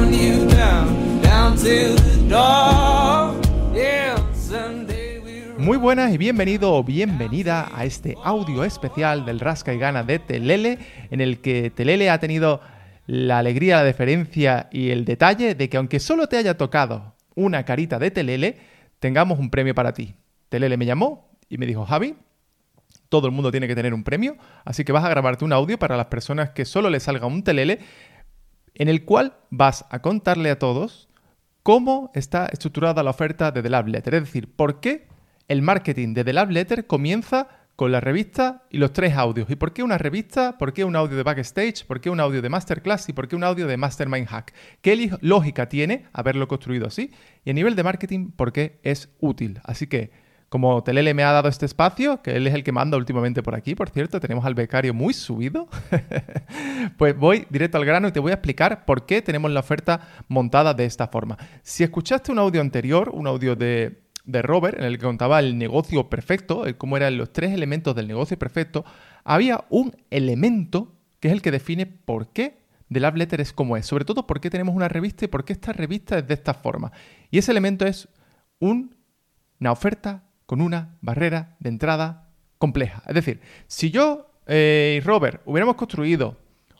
run you down to the door. Yeah, someday we... Muy buenas y bienvenido o bienvenida a este audio especial del Rasca y Gana de Telele, en el que Telele ha tenido la alegría, la deferencia y el detalle de que aunque solo te haya tocado una carita de Telele, tengamos un premio para ti. Telele me llamó y me dijo: Javi, todo el mundo tiene que tener un premio, así que vas a grabarte un audio para las personas que solo les salga un Telele, en el cual vas a contarle a todos cómo está estructurada la oferta de The Love Letter. Es decir, por qué el marketing de The Love Letter comienza con la revista y los 3 audios. ¿Y por qué una revista? ¿Por qué un audio de Backstage? ¿Por qué un audio de Masterclass? ¿Y por qué un audio de Mastermind Hack? ¿Qué lógica tiene haberlo construido así? Y a nivel de marketing, ¿por qué es útil? Así que, como Telele me ha dado este espacio, que él es el que manda últimamente por aquí, por cierto, tenemos al becario muy subido, pues voy directo al grano y te voy a explicar por qué tenemos la oferta montada de esta forma. Si escuchaste un audio anterior, un audio de Robert, en el que contaba el negocio perfecto, cómo eran los 3 elementos del negocio perfecto, había un elemento que es el que define por qué The Love Letter es como es. Sobre todo por qué tenemos una revista y por qué esta revista es de esta forma. Y ese elemento es una oferta con una barrera de entrada compleja. Es decir, si yo y Robert hubiéramos construido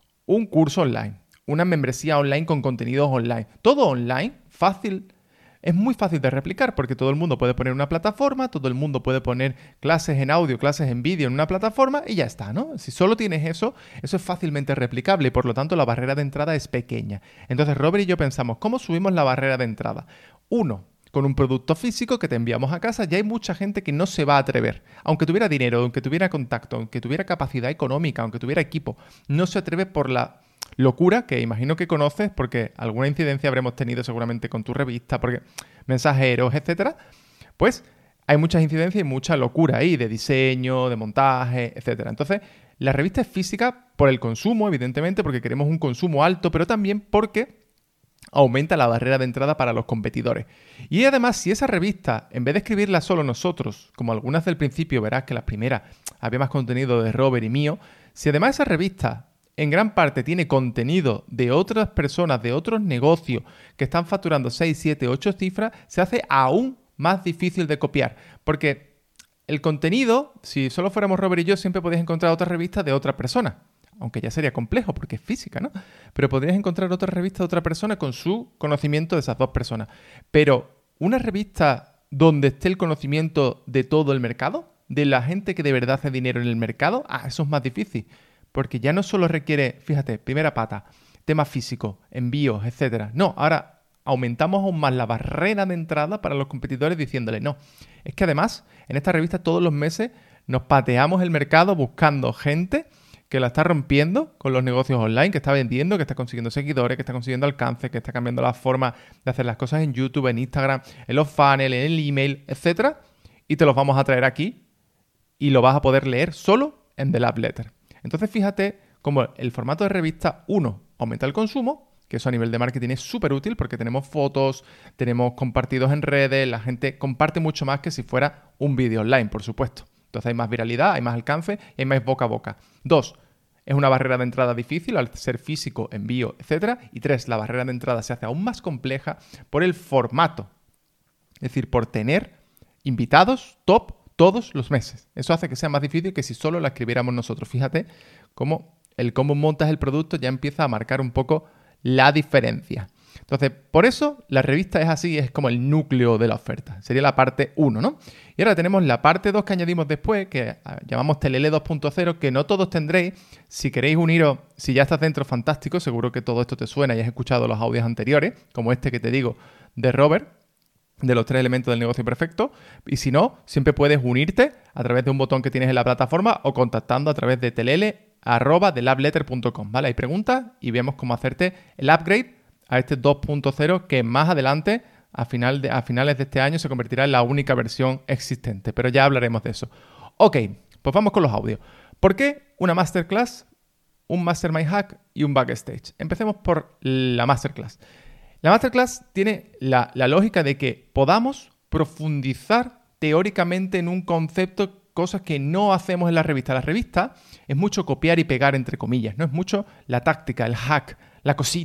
un curso online, una membresía online con contenidos online, todo online, fácil. Es muy fácil de replicar porque todo el mundo puede poner una plataforma, todo el mundo puede poner clases en audio, clases en vídeo en una plataforma y ya está, ¿no? Si solo tienes eso es fácilmente replicable y por lo tanto la barrera de entrada es pequeña. Entonces Robert y yo pensamos, ¿cómo subimos la barrera de entrada? 1, con un producto físico que te enviamos a casa. Ya hay mucha gente que no se va a atrever, aunque tuviera dinero, aunque tuviera contacto, aunque tuviera capacidad económica, aunque tuviera equipo, no se atreve por la locura que imagino que conoces, porque alguna incidencia habremos tenido seguramente con tu revista, porque mensajeros, etcétera. Pues hay muchas incidencias y mucha locura ahí de diseño, de montaje, etcétera. Entonces, la revista es física por el consumo, evidentemente, porque queremos un consumo alto, pero también porque aumenta la barrera de entrada para los competidores. Y además, si esa revista, en vez de escribirla solo nosotros, como algunas del principio, verás que las primeras había más contenido de Robert y mío, si además esa revista en gran parte tiene contenido de otras personas, de otros negocios que están facturando 6, 7, 8 cifras, se hace aún más difícil de copiar. Porque el contenido, si solo fuéramos Robert y yo, siempre podías encontrar otra revista de otra persona. Aunque ya sería complejo porque es física, ¿no? Pero podrías encontrar otra revista de otra persona con su conocimiento de esas 2 personas. Pero una revista donde esté el conocimiento de todo el mercado, de la gente que de verdad hace dinero en el mercado, eso es más difícil. Porque ya no solo requiere, fíjate, primera pata, tema físico, envíos, etcétera. No, ahora aumentamos aún más la barrera de entrada para los competidores diciéndole no. Es que además, en esta revista todos los meses nos pateamos el mercado buscando gente que la está rompiendo con los negocios online, que está vendiendo, que está consiguiendo seguidores, que está consiguiendo alcance, que está cambiando la forma de hacer las cosas en YouTube, en Instagram, en los funnels, en el email, etcétera. Y te los vamos a traer aquí y lo vas a poder leer solo en The Love Letter. Entonces fíjate cómo el formato de revista, 1, aumenta el consumo, que eso a nivel de marketing es súper útil porque tenemos fotos, tenemos compartidos en redes, la gente comparte mucho más que si fuera un vídeo online, por supuesto. Entonces hay más viralidad, hay más alcance y hay más boca a boca. 2, es una barrera de entrada difícil al ser físico, envío, etcétera. Y 3, la barrera de entrada se hace aún más compleja por el formato. Es decir, por tener invitados top todos los meses. Eso hace que sea más difícil que si solo la escribiéramos nosotros. Fíjate cómo montas el producto ya empieza a marcar un poco la diferencia. Entonces, por eso la revista es así, es como el núcleo de la oferta. Sería la parte 1, ¿no? Y ahora tenemos la parte 2 que añadimos después, que llamamos Telele 2.0, que no todos tendréis. Si queréis uniros, si ya estás dentro, fantástico. Seguro que todo esto te suena y has escuchado los audios anteriores, como este que te digo de Robert, de los 3 elementos del negocio perfecto. Y si no, siempre puedes unirte a través de un botón que tienes en la plataforma o contactando a través de telele@theloveletter.com, ¿vale? Hay preguntas y vemos cómo hacerte el upgrade a este 2.0 que más adelante, a finales de este año, se convertirá en la única versión existente. Pero ya hablaremos de eso. Ok, pues vamos con los audios. ¿Por qué una masterclass, un mastermind hack y un backstage? Empecemos por la masterclass. La masterclass tiene la lógica de que podamos profundizar teóricamente en un concepto, cosas que no hacemos en la revista. La revista es mucho copiar y pegar, entre comillas, no es mucho la táctica, el hack, la cosita,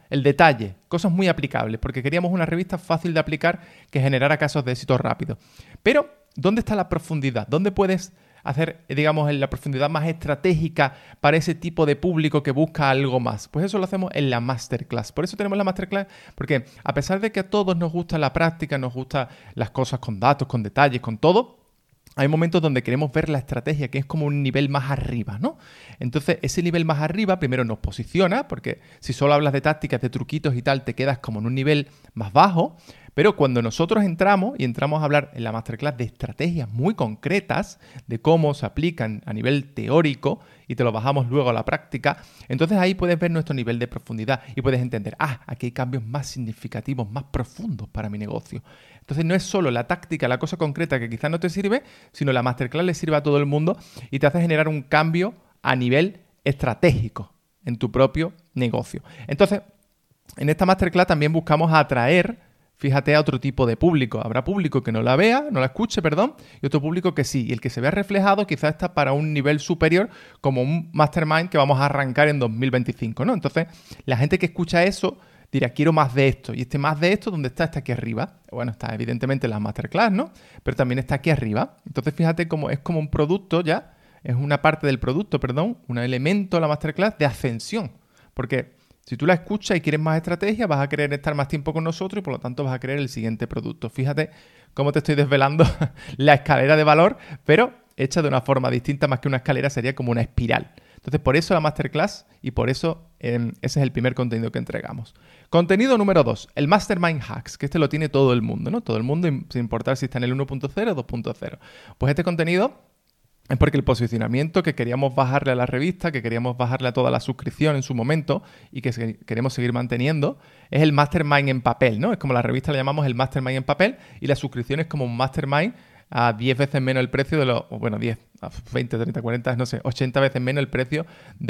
el detalle, cosas muy aplicables, porque queríamos una revista fácil de aplicar que generara casos de éxito rápido. Pero, ¿dónde está la profundidad? ¿Dónde puedes hacer, digamos, en la profundidad más estratégica para ese tipo de público que busca algo más? Pues eso lo hacemos en la Masterclass. Por eso tenemos la Masterclass, porque a pesar de que a todos nos gusta la práctica, nos gustan las cosas con datos, con detalles, con todo, hay momentos donde queremos ver la estrategia, que es como un nivel más arriba, ¿no? Entonces, ese nivel más arriba primero nos posiciona, porque si solo hablas de tácticas, de truquitos y tal, te quedas como en un nivel más bajo. Pero cuando nosotros entramos a hablar en la Masterclass de estrategias muy concretas, de cómo se aplican a nivel teórico y te lo bajamos luego a la práctica, entonces ahí puedes ver nuestro nivel de profundidad y puedes entender, aquí hay cambios más significativos, más profundos para mi negocio. Entonces no es solo la táctica, la cosa concreta que quizás no te sirve, sino la Masterclass le sirve a todo el mundo y te hace generar un cambio a nivel estratégico en tu propio negocio. Entonces, en esta Masterclass también buscamos atraer, fíjate, a otro tipo de público. Habrá público que no la escuche, y otro público que sí. Y el que se vea reflejado quizás está para un nivel superior, como un mastermind que vamos a arrancar en 2025, ¿no? Entonces, la gente que escucha eso dirá, quiero más de esto. Y este más de esto, ¿dónde está? Está aquí arriba. Bueno, está evidentemente en las Masterclass, ¿no? Pero también está aquí arriba. Entonces, fíjate cómo es como un producto ya, es una parte del producto, un elemento de la Masterclass de ascensión. Porque si tú la escuchas y quieres más estrategia, vas a querer estar más tiempo con nosotros y por lo tanto vas a querer el siguiente producto. Fíjate cómo te estoy desvelando la escalera de valor, pero hecha de una forma distinta, más que una escalera, sería como una espiral. Entonces, por eso la Masterclass y por eso ese es el primer contenido que entregamos. Contenido número 2, el Mastermind Hacks, que este lo tiene todo el mundo, ¿no? Todo el mundo, sin importar si está en el 1.0 o 2.0. Pues este contenido es porque el posicionamiento que queríamos bajarle a la revista, que queríamos bajarle a toda la suscripción en su momento y que queremos seguir manteniendo, es el Mastermind en papel, ¿no? Es como la revista le llamamos el Mastermind en papel y la suscripción es como un Mastermind a 10 veces menos el precio de los... Bueno, 10, 20, 30, 40, no sé, 80 veces menos el precio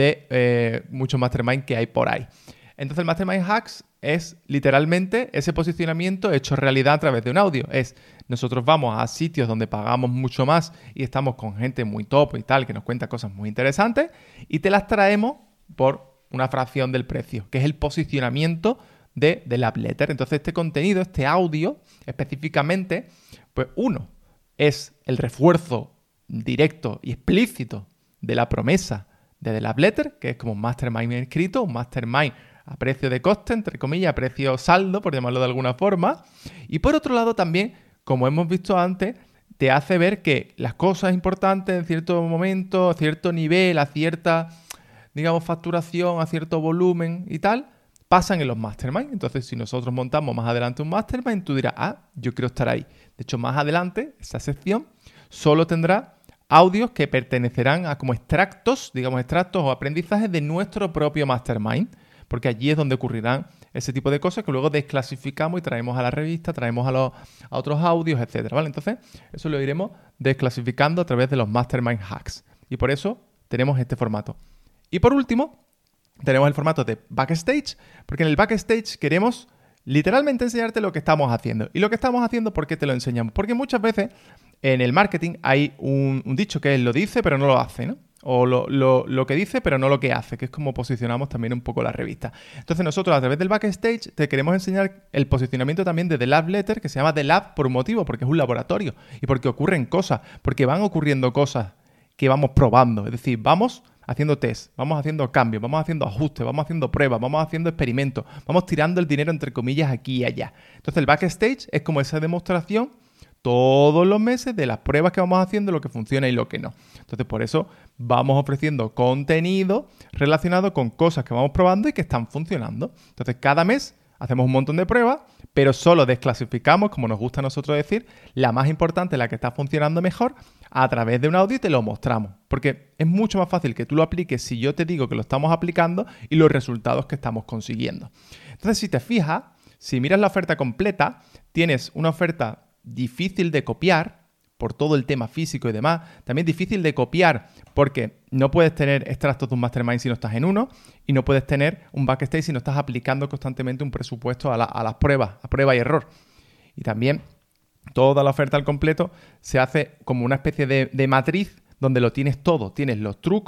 de muchos Mastermind que hay por ahí. Entonces el Mastermind Hacks es literalmente ese posicionamiento hecho realidad a través de un audio. Nosotros vamos a sitios donde pagamos mucho más y estamos con gente muy top y tal, que nos cuenta cosas muy interesantes y te las traemos por una fracción del precio, que es el posicionamiento del Lab Letter. Entonces este contenido, este audio específicamente, pues uno, es el refuerzo directo y explícito de la promesa de The Lab Letter, que es como un mastermind escrito, un mastermind a precio de coste, entre comillas, a precio saldo, por llamarlo de alguna forma. Y por otro lado también, como hemos visto antes, te hace ver que las cosas importantes en cierto momento, a cierto nivel, a cierta, digamos, facturación, a cierto volumen y tal, pasan en los mastermind. Entonces, si nosotros montamos más adelante un mastermind, tú dirás, yo quiero estar ahí. De hecho, más adelante, esa sección solo tendrá audios que pertenecerán a como extractos, digamos, extractos o aprendizajes de nuestro propio mastermind, porque allí es donde ocurrirán ese tipo de cosas que luego desclasificamos y traemos a la revista, traemos a otros audios, etcétera, ¿vale? Entonces, eso lo iremos desclasificando a través de los Mastermind Hacks. Y por eso tenemos este formato. Y por último, tenemos el formato de Backstage, porque en el Backstage queremos literalmente enseñarte lo que estamos haciendo. Y lo que estamos haciendo, ¿por qué te lo enseñamos? Porque muchas veces en el marketing hay un dicho que es lo dice pero no lo hace, ¿no? O lo que dice pero no lo que hace, que es como posicionamos también un poco la revista. Entonces nosotros a través del Backstage te queremos enseñar el posicionamiento también de The Lab Letter, que se llama The Lab por un motivo, porque es un laboratorio y porque ocurren cosas, porque van ocurriendo cosas que vamos probando. Es decir, vamos haciendo test, vamos haciendo cambios, vamos haciendo ajustes, vamos haciendo pruebas, vamos haciendo experimentos, vamos tirando el dinero entre comillas aquí y allá. Entonces el Backstage es como esa demostración todos los meses de las pruebas que vamos haciendo, lo que funciona y lo que no. Entonces, por eso vamos ofreciendo contenido relacionado con cosas que vamos probando y que están funcionando. Entonces, cada mes hacemos un montón de pruebas, pero solo desclasificamos, como nos gusta a nosotros decir, la más importante, la que está funcionando mejor, a través de un audio y te lo mostramos. Porque es mucho más fácil que tú lo apliques si yo te digo que lo estamos aplicando y los resultados que estamos consiguiendo. Entonces, si te fijas, si miras la oferta completa, tienes una oferta difícil de copiar por todo el tema físico y demás. También difícil de copiar porque no puedes tener extractos de un mastermind si no estás en uno y no puedes tener un backstage si no estás aplicando constantemente un presupuesto a las pruebas, a prueba y error. Y también toda la oferta al completo se hace como una especie de matriz donde lo tienes todo. Tienes los trucos,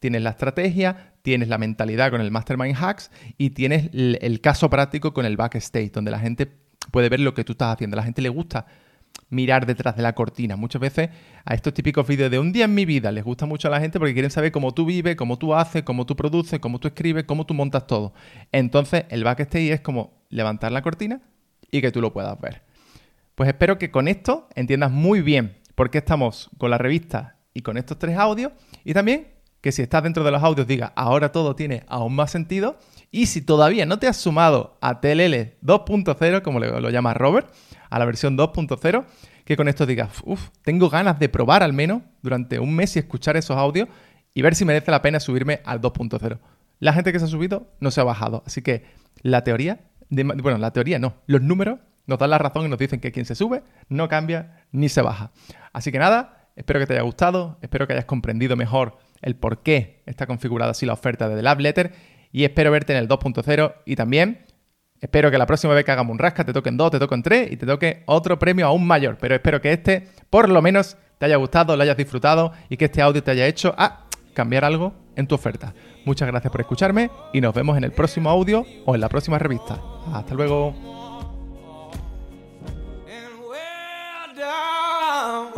tienes la estrategia, tienes la mentalidad con el Mastermind Hacks y tienes el caso práctico con el Backstage, donde la gente puede ver lo que tú estás haciendo. A la gente le gusta mirar detrás de la cortina. Muchas veces a estos típicos vídeos de un día en mi vida les gusta mucho a la gente porque quieren saber cómo tú vives, cómo tú haces, cómo tú produces, cómo tú escribes, cómo tú montas todo. Entonces el Backstage es como levantar la cortina y que tú lo puedas ver. Pues espero que con esto entiendas muy bien por qué estamos con la revista y con estos 3 audios, y también que si estás dentro de los audios diga ahora todo tiene aún más sentido, y si todavía no te has sumado a TLL 2.0, como lo llama Robert, a la versión 2.0, que con esto digas, tengo ganas de probar al menos durante un mes y escuchar esos audios y ver si merece la pena subirme al 2.0. La gente que se ha subido no se ha bajado, así que la teoría no, los números nos dan la razón y nos dicen que quien se sube no cambia ni se baja. Así que nada, espero que te haya gustado, espero que hayas comprendido mejor el por qué está configurada así la oferta de The Love Letter, y espero verte en el 2.0, y también espero que la próxima vez que hagamos un rasca te toquen 2, te toquen 3 y te toque otro premio aún mayor. Pero espero que este, por lo menos, te haya gustado, lo hayas disfrutado y que este audio te haya hecho cambiar algo en tu oferta. Muchas gracias por escucharme y nos vemos en el próximo audio o en la próxima revista. Hasta luego. And we're down.